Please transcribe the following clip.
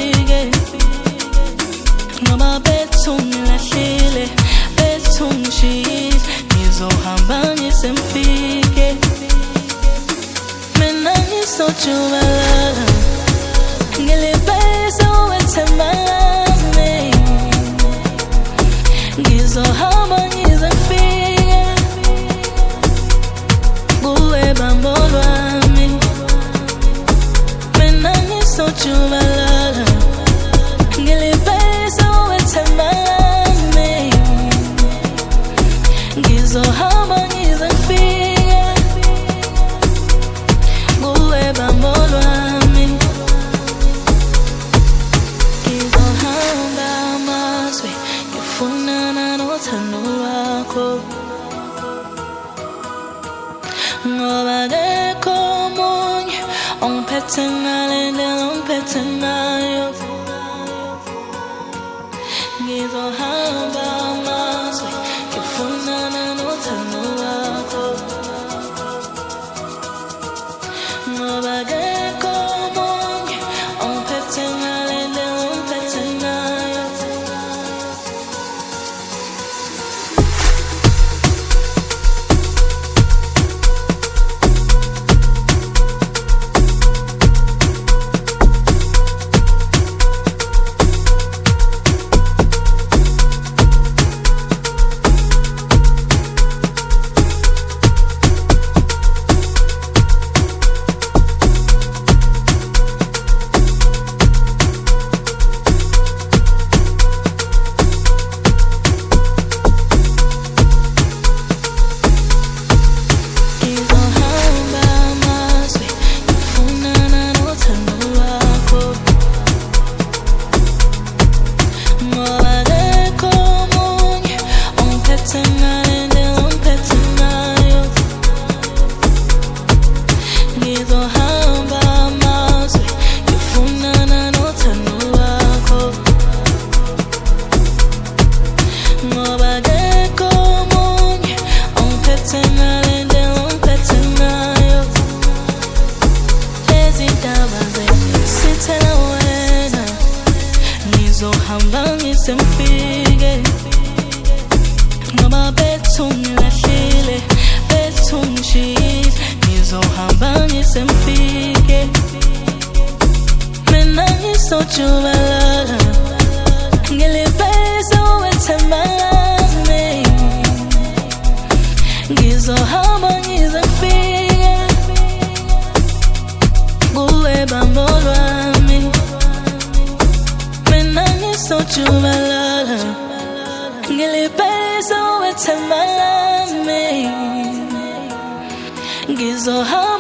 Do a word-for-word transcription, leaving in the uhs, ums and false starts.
ngifike ngoba bethu ngilahlile bethu ngishiyile ngizohamba ngisemfike mina ngisojubalala ngilibese wethemba lami ngizohamba ngizefike kuwe bambo lwami mina ngisojubalala ngilibese wethemba lami ngizohamba ngizefike kuwe bambo lwami ngizohamba amazwe ngifunana nothando lwakho ngoba akekho omunye ongiphethe ngale ndlela ongiphethe ngayo ngizohamba amazwe ngifunana nothando lwakho ngoba akekho omunye ongiphethe ngale ndlela ongiphethe ngayo ngizohamba ngisemfike ngoba bethu ngilahlile bethu ngishiyile ngizohamba ngisemfike mina ngisojubalala ngilibese wethemba lami ngizohamba ngizefike kuwe bambo lwami ngisojubalala ngilibese wethemba lami ngizohamba